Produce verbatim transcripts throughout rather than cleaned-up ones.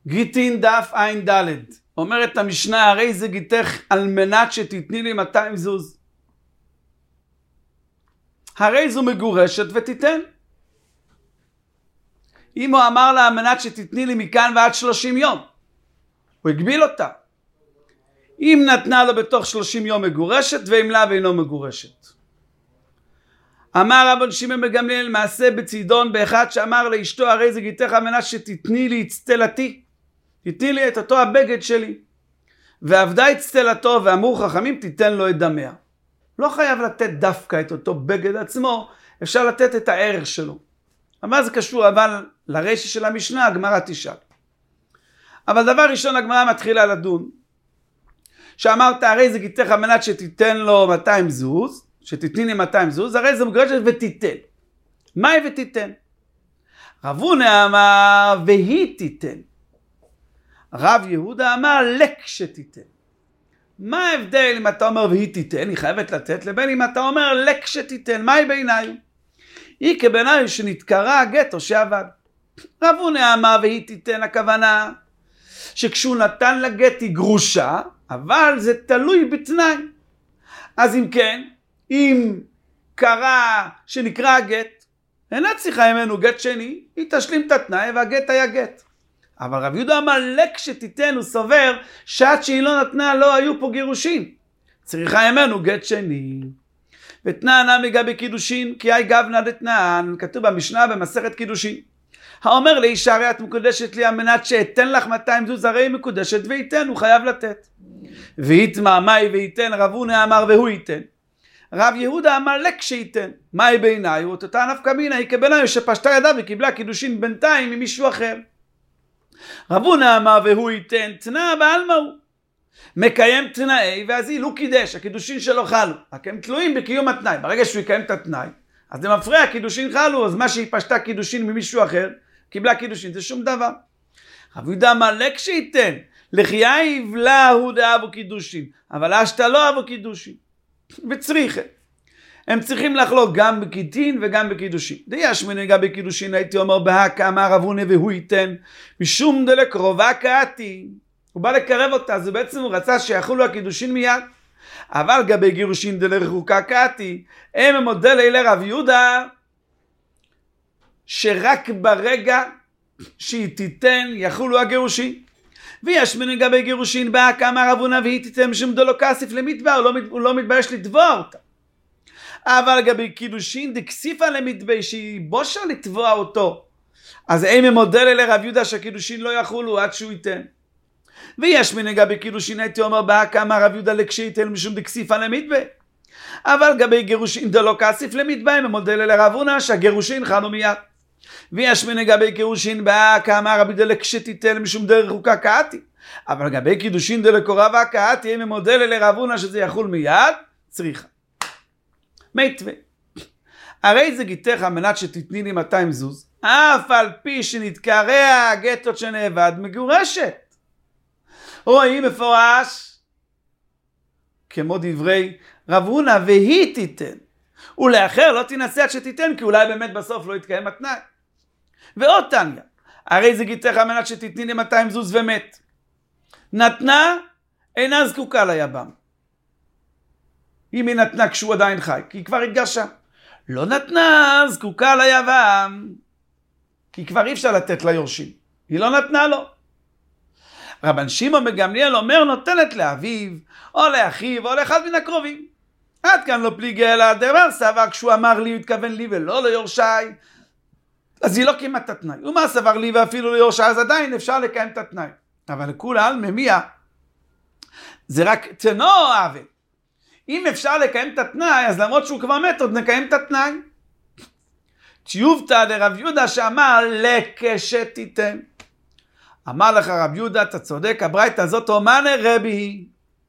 גיטין דף עין ד' אומרת המשנה, הרי זה גיתך על מנת שתתני לי מאתיים זוז. הרי זו מגורשת ותיתן. אם הוא אמר לה על מנת שתתני לי מכאן ועד שלושים יום, הוא הגביל אותה. אם נתנה לו בתוך שלושים יום מגורשת, ואם לה ואינו מגורשת. אמר רבן שמעון בן גמליאל מעשה בצידון באחד שאמר לאשתו, הרי זה גיתך על מנת שתתני לי אצטלתי, תתני לי את אותו הבגד שלי. ועבדה אצטלתו, ואמרו חכמים תיתן לו את דמיה. לא חייב לתת דווקא את אותו בגד עצמו, אפשר לתת את הערך שלו. אבל זה קשור אבל לרש"י של המשנה, הגמרא תשאל. אבל דבר ראשון הגמרא מתחילה לדון, שאמרת הרי זה גיתך על מנת שתיתן לו מאתיים זוז, שתתני לי מאתיים זוז, הרי זה מגורשת ותיתן. מה היא ותיתן? רב הונא אמר והיא תיתן. רב יהודה אמר לק שתיתן. מה ההבדל אם אתה אומר והיא תיתן, היא חייבת לתת, לבין אם אתה אומר לק שתיתן, מה היא בעיניי? היא כבעיניי שנתקרא הגט או שעבד. רב הונא אמר והיא תיתן, הכוונה שכשהוא נתן לגט היא גרושה, אבל זה תלוי בתנאי. אז אם כן, אם קרה שנקרא הגט, אינה צריכה ממנו גט שני, היא תשלים את התנאי והגט היה גט. אבל רב יהודה אמר לק שתיתן, הוא סובר שעד שהיא לא נתנה לא היו פה גירושים, צריכה ממנו גט שני. ותנענה מגבי קידושין כי היי גבנה דתנען, כתוב במשנה במסכת קידושין, האומר לאישה הרי את מקודשת לי על מנת שאתן לך מאתיים זוז, הרי היא מקודשת וייתן, הוא חייב לתת. ויתמה מהי וייתן? רב הונא אמר והוא ייתן. רב יהודה אמר לק שייתן. מהי בעיניי? הוא אותה נפקא מינה, היא כבעיניי שפשטה ידה וקיבלה קידושין בינתיים ממישהו אחר. רב הונא אמר והוא ייתן, תנא בעלמא הוא מקיים תנאי, ואז היא לא קידש, הקידושין שלו חלו, רק הם תלויים בקיום התנאי. ברגע שהוא יקיים את התנאי, אז זה מפריע, הקידושין חלו, אז מה שהיא פשטה קידושין ממישהו אחר, קיבלה קידושין, זה שום דבר. רב יהודה אמר לק שייתן, לחייה יבלה הוא דאבו קידושין, אבל אשתה לא אבו קידושין. וצריכה. הם צריכים לחלוק גם בקידין וגם בקידושין. דיש מנהיגה בקידושין, הייתי אומר בהקה, אמר רב הונא והוא ייתן, משום דלקרובה קראתי. הוא בא לקרב אותה, זה בעצם הוא רצה שיחולו הקידושין מיד. אבל גבי גירושין דלרחוקה קראתי, הם המודל אלה רב יהודה, שרק ברגע שהיא תיתן יחולו הגירושין. ויש מנהיגה בגירושין בהקה, אמר רב הונא והיא תיתן משום דלא כסיף למטבע, הוא לא, הוא לא מתבייש לתבוע אותה. אבל לגבי קידושין דקסיפה למטבע, שהיא בושה לתבוע אותו, אז הם המודל אלה רב יהודה שהקידושין לא יחולו עד שהוא ייתן. ויש מנהיגה בקידושין, הייתי אומר בהקה, אמר רב יהודה לק שייתן משום דקסיפה למטבע, אבל לגבי גירושין דלא כסיף למטבע, הם המודל אלה רב הונא שהגירושין חלו מיד. ויש מנהיגה בגירושין בהקה, אמר רב יהודה לק שתיתן משום דרחוקה קראתי, אבל לגבי קידושין דלקרובה קראתי, הם המודל אלה רב הונא שזה יחול מיד, צריכה. מיתווה. הרי זה גיתך על מנת שתתני לי מאתיים זוז, אף על פי שנתקרע הגטות שנאבד מגורשת. רואים מפורש, כמו דברי רב הונא והיא תיתן, ולאחר לא תנסה עד שתיתן, כי אולי באמת בסוף לא יתקיים התנאי. ועוד תניא, הרי זה גיתך על מנת שתתני לי מאתיים זוז ומת. נתנה, אינה זקוקה ליבם. אם היא נתנה כשהוא עדיין חי, כי היא כבר התגרשה. לא נתנה, זקוקה ליבם, כי כבר אי אפשר לתת ליורשים. היא לא נתנה לו. רבן שמעון בן גמליאל אומר נותנת לאביו, או לאחיו, או לאחד מן הקרובים. עד כאן לא פליגי אלא דבר סבר, כשהוא אמר לי, הוא התכוון לי ולא ליורשי, אז היא לא קיימה את התנאי. ומה סבר לי ואפילו ליורשי, אז עדיין אפשר לקיים את התנאי. אבל לכולה ממיה, זה רק תנו אהבה. אם אפשר לקיים את התנאי, אז למרות שהוא כבר מת, עוד נקיים את התנאי. תיובתא דרב יהודה שאמר לק שתיתן. אמר לך רב יהודה, אתה צודק, הברייתא הזאת אומנה רבי היא.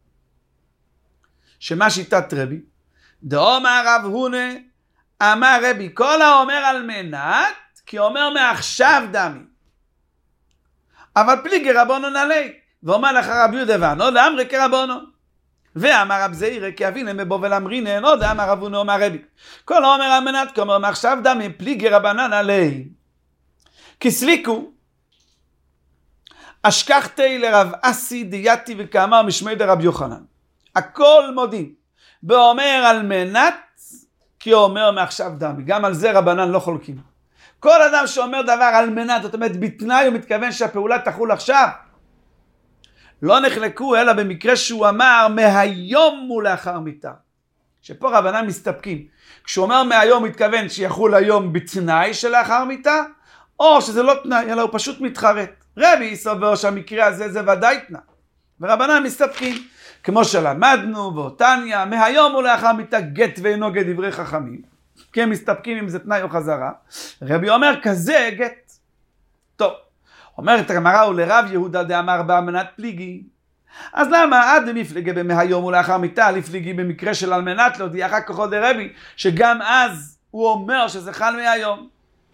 שמה שיטת רבי? דאמר רב הונא, אמר רבי, כל האומר על מנת, כי אומר מעכשיו דמי. אבל פליגי רבונון עלי. ואומר לך רב יהודה ואנו דאמרי כרבונון. ואמר רב זעירא כי אבינן בבובל אמרינן, עוד אמר רב הונא אומר רבי. כל האומר על מנת, כי אומר מעכשיו דמי, פליגי רבנן עלי. כי סליקו, אשכחתי לרב אסי דייתי וכאמר משמי דרב יוחנן. הכל מודים. ואומר על מנת, כי הוא אומר מעכשיו דמי. גם על זה רבנן לא חולקים. כל אדם שאומר דבר על מנת, זאת אומרת בתנאי הוא מתכוון שהפעולה תחול עכשיו. לא נחלקו אלא במקרה שהוא אמר מהיום ולאחר מיתה. שפה רבנן מסתפקים. כשהוא אומר מהיום הוא מתכוון שיחול היום בתנאי שלאחר מיתה, או שזה לא תנאי, אלא הוא פשוט מתחרט. רבי סובר שהמקרה הזה זה ודאי תנאי. ורבנן מסתפקים. כמו שלמדנו באותניה, מהיום ולאחר מיתה גט ואינו גט דברי חכמים. כי הם מסתפקים אם זה תנאי או חזרה. רבי אומר כזה גט. טוב. אומרת הגמרא ולרב יהודה דאמר באמנת פליגי. אז למה עד למפלגה במהיום ולאחר מיתה לפליגי במקרה של על מנת להודיעך כוחו דרבי, שגם אז הוא אומר שזה חל מהיום.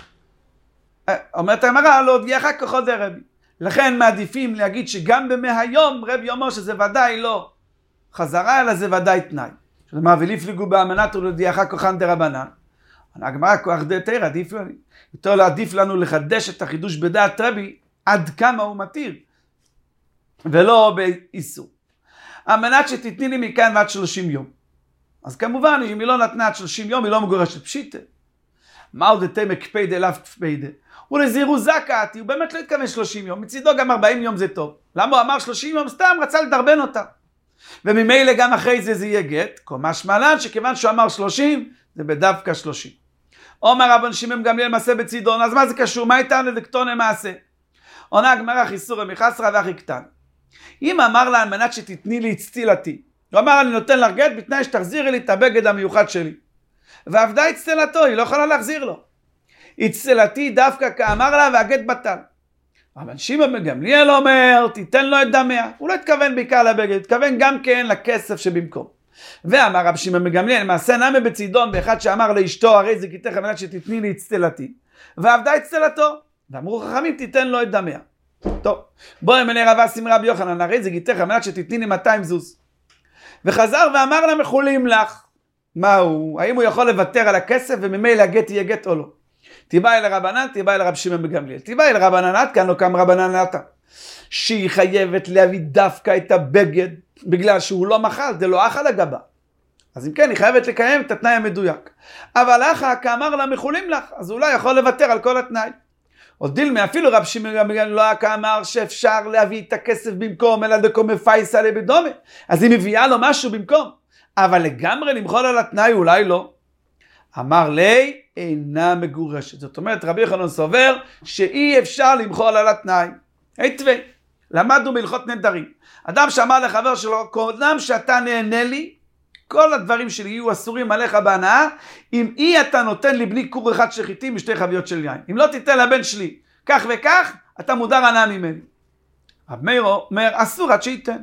אומרת הגמרא להודיעך כוחו דרבי. לכן מעדיפים להגיד שגם במהיום רבי אומר שזה ודאי לא חזרה אלא זה ודאי תנאי. כלומר ולפליגו באמנת ולהודיעך כוחן דרבנן. הגמרא כוח דתר עדיף לנו. יותר לעדיף לנו לחדש את החידוש בדעת רבי עד כמה הוא מתיר. ולא באיסור. המנת שתתני לי מכאן ועד שלושים יום. אז כמובן, אם היא לא נתנה עד שלושים יום, היא לא מגורשת פשיטה. מהו דתי מקפד אליו קפדה? ולזירו זקעתי, הוא באמת לא התכוון שלושים יום. מצידו גם ארבעים יום זה טוב. למה הוא אמר שלושים יום? סתם רצה לדרבן אותה. וממילא גם אחרי זה זה יהיה גט. קומש מלן שכיוון שהוא אמר שלושים, זה בדווקא שלושים. אומר רבן שמעון גמליאל מעשה בצידון, אז מה זה קשור? מה איתן לדקטון מעשה? עונה הגמרא חיסורא מחסרא והכי קטן. אם אמר לה על מנת שתתני לי אצטילתי, הוא אמר אני נותן לך גט בתנאי שתחזירי לי את הבגד המיוחד שלי. ועבדה אצטלתו, היא לא יכולה להחזיר לו. אצטלתי דווקא כאמר לה והגט בטל. אבל שמעון בן גמליאל אומר תיתן לו את דמיה. הוא לא התכוון בעיקר לבגד, התכוון גם כן לכסף שבמקום. ואמר רב שמעון בן גמליאל מעשה נמי בצידון באחד שאמר לאשתו הרי זה גיתך על מנת שתתני לי אצטלתי. ועבדה אצטלתו. ואמרו חכמים תיתן לו את דמיה. טוב, בואי מני רב אסי מרבי יוחנן, הרי זה גיתך על מנת שתתני לי מאתיים זוז. וחזר ואמר לה מחולים לך. מה הוא? האם הוא יכול לוותר על הכסף וממילא הגט יהיה גט או לא? תיבאי לרבנן, תיבאי לרב שמעון בן גמליאל. תיבאי לרבנן עד כאן לא קם רבנן עתה. שהיא חייבת להביא דווקא את הבגד, בגלל שהוא לא מחל, זה לא אכל לגבה. אז אם כן, היא חייבת לקיים את התנאי המדויק. אבל אחר כאמר לה מחולים לך, אז אולי יכול לוותר על כל התנאי. עוד דילמה, אפילו רב שמעון בן גמליאל לא אמר שאפשר להביא את הכסף במקום, אלא דקו מפייסה לבדומה. אז היא מביאה לו משהו במקום. אבל לגמרי למחול על התנאי אולי לא. אמר לי, אינה מגורשת. זאת אומרת, רבי יוחנן סובר שאי אפשר למחול על התנאי. היטווה, למדנו בהלכות נדרים. אדם שאמר לחבר שלו, קודם שאתה נהנה לי, כל הדברים שלי יהיו אסורים עליך בהנאה, אם אי אתה נותן לי בני כור אחד של חיטים ושתי חביות של יין. אם לא תיתן לבן שלי כך וכך, אתה מודר הנאה ממני. רב מאיר אומר, אסור עד שייתן.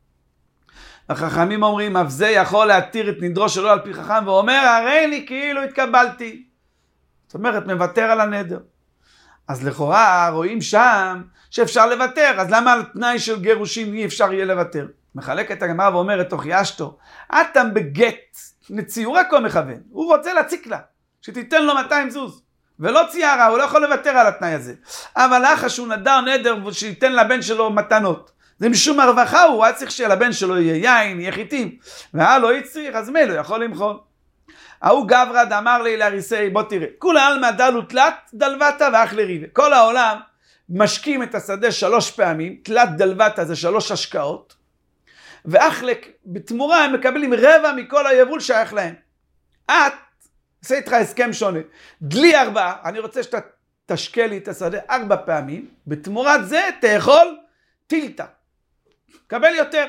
החכמים אומרים, אף זה יכול להתיר את נדרו שלו על פי חכם, ואומר, הרי לי כאילו התקבלתי. זאת אומרת, מוותר על הנדר. אז לכאורה רואים שם שאפשר לוותר, אז למה על תנאי של גירושים אי אפשר יהיה לוותר? מחלק את הגמרא ואומרת, תוך ישתו, אתם בגט, לציור הכל מכוון, הוא רוצה להציק לה, שתיתן לו מאתיים זוז, ולא ציירה, הוא לא יכול לוותר על התנאי הזה. אבל אחר שהוא נדר נדר, שייתן לבן שלו מתנות. זה משום הרווחה, הוא היה צריך שלבן שלו יהיה יין, יהיה חיטים, והיה לא יצריך, אז מי לא יכול למחול. ההוא גברד אמר לי להריסי, בוא תראה, כולה עלמא דלו תלת דלבתה ואח לריבה. כל העולם משקים את השדה שלוש פעמים, תלת דלבתה זה שלוש השקעות, ואחלק בתמורה הם מקבלים רבע מכל היבול שייך להם. את, עושה איתך הסכם שונה, דלי ארבעה, אני רוצה שאתה תשקה לי את השדה ארבע פעמים, בתמורת זה תאכול טילטה, קבל יותר.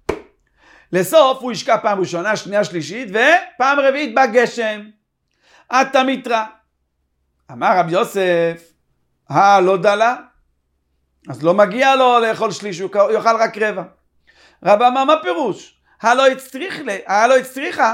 לסוף הוא ישקע פעם ראשונה, שנייה, שלישית, ופעם רביעית בא גשם. אתה מתרא. אמר רב יוסף, אה, לא דלה? אז לא מגיע לו לאכול שליש, הוא יאכל רק רבע. רב אמר, מה פירוש? הלא הצריך לי, הלא הצריכה.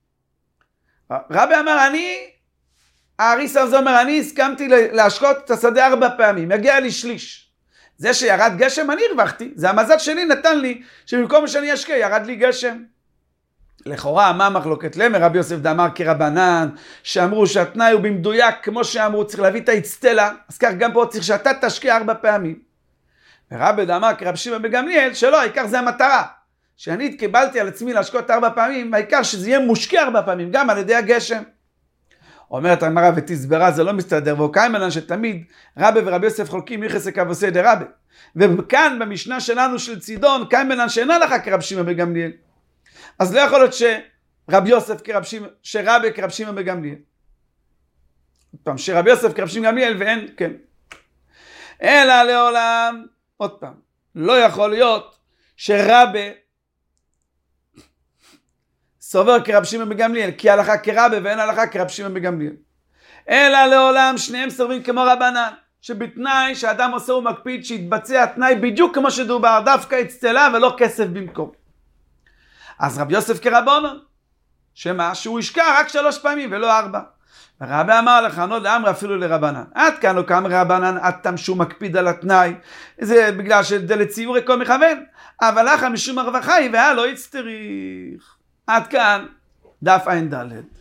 רבי אמר, אני, האריס הזה אומר, אני הסכמתי להשקות את השדה ארבע פעמים, יגיע לי שליש. זה שירד גשם אני הרווחתי, זה המזל שלי נתן לי, שבמקום שאני אשקה ירד לי גשם. לכאורה, מה מחלוקת למה? רבי יוסף דאמר כרבנן, שאמרו שהתנאי הוא במדויק, כמו שאמרו, צריך להביא את האצטלה, אז כך גם פה צריך שאתה תשקה ארבע פעמים. ורבי דאמר כרבי שמעון בן גמליאל שלא, העיקר זה המטרה. שאני התקבלתי על עצמי להשקות ארבע פעמים, העיקר שזה יהיה מושקע ארבע פעמים, גם על ידי הגשם. אומרת הגמרא ותסברה, זה לא מסתדר, ואוקיימנן שתמיד רבי ורבי יוסף חולקים יחס כבוסי דרבי. וכאן במשנה שלנו של צידון, קיימנן שאינה לך כרבי שמעון בן גמליאל. אז לא יכול להיות שרבי יוסף כרבי שמעון, שרבי כרבי שמעון בן גמליאל. עוד פעם, שרבי יוסף כרבי שמעון בן גמליאל ואין, כן. אלא לעולם, עוד פעם, לא יכול להיות שרבי סובר כרבי שמעון בן גמליאל, כי הלכה כרבי ואין הלכה כרבי שמעון בן גמליאל. אלא לעולם שניהם סוברים כמו רבנן, שבתנאי שאדם עושה ומקפיד שיתבצע תנאי בדיוק כמו שדובר, דווקא אצטלה ולא כסף במקום. אז רבי יוסף כרבנן, שמה? שהוא ישקע רק שלוש פעמים ולא ארבע. רבי אמר לך, לא לאמר אפילו לרבנן. עד כאן לא כאמר רבנן, עד תם שהוא מקפיד על התנאי. זה בגלל שדלציורי כל מכוון. אבל לך משום הרווחה היא והיה לא יצטריך. עד כאן דף עין ד'.